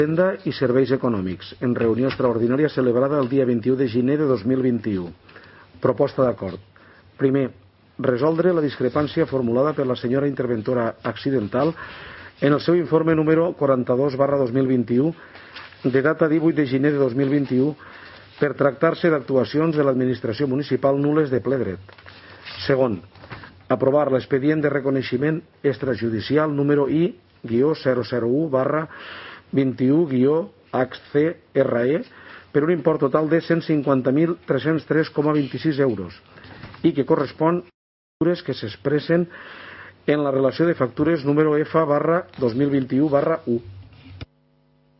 Hisenda i Serveis Econòmics, en reunió extraordinària celebrada el dia 21 de gener de 2021. Proposta d'acord. Primer, resoldre la discrepància formulada per la senyora interventora accidental en el seu informe número 42/2021 de data 18 de gener de 2021 per tractar-se d'actuacions de l'administració municipal nules de ple dret. Segon, aprovar l'expedient de reconeixement extrajudicial número I-001/21-HCRE per un import total de 150.303,26 euros i que correspon a factures que s'expressen en la relació de factures número F/2021/1.